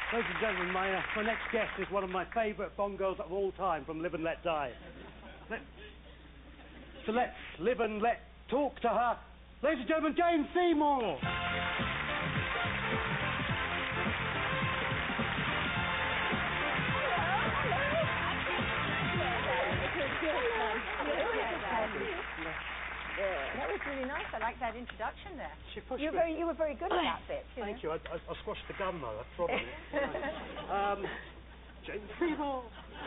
Ladies and gentlemen, my next guest is one of my favourite Bond girls of all time from Live and Let Die. So let's live and let talk to her. Ladies and gentlemen, Jane Seymour. That was really nice. I like that introduction there. You were very good at that bit. Thank you. I squashed the gun though. I promise. Jane Seymour.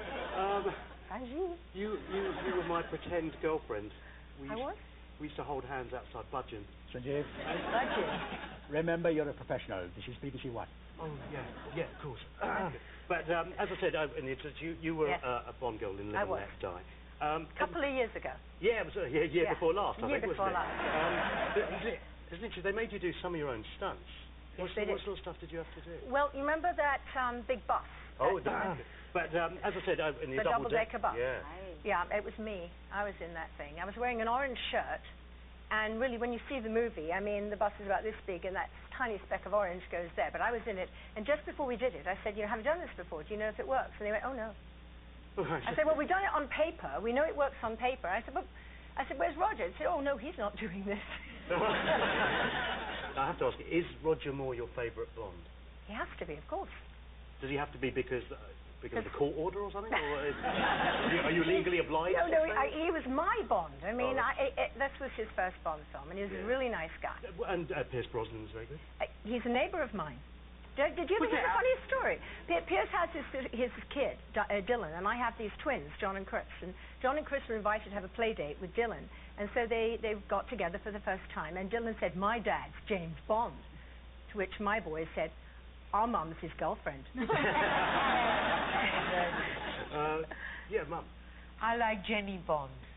You were my pretend girlfriend. I was? We used to hold hands outside Budgeon. Sanjeev. Budgeon. Remember, you're a professional. This is BBC One. Oh yeah, of course. But as I said, you were a Bond girl in Live and Let Die. A couple of years ago. Yeah, it was a year before last, I think, before wasn't last. But literally, they made you do some of your own stunts. Yes, what sort of stuff did you have to do? Well, you remember that big bus? Oh, but as I said, in the double-decker bus. Yeah. Yeah, it was me. I was in that thing. I was wearing an orange shirt, and really, when you see the movie, I mean, the bus is about this big, and that tiny speck of orange goes there. But I was in it, and just before we did it, I said, have you done this before? Do you know if it works? And they went, oh, no. I said, well, we've done it on paper. We know it works on paper. I said, where's Roger? He said, oh, no, he's not doing this. I have to ask you, is Roger Moore your favourite Bond? He has to be, of course. Does he have to be because of the court order or something? Or are you legally obliged? No, he was my Bond. I mean, this was his first Bond film, and he was a really nice guy. And Pierce Brosnan was very good? He's a neighbour of mine. Did you ever hear the funniest story? Pierce has his kid, Dylan, and I have these twins, John and Chris. And John and Chris were invited to have a play date with Dylan. And so they got together for the first time. And Dylan said, my dad's James Bond. To which my boy said, our mum's his girlfriend. Yeah, Mum. I like Jenny Bond.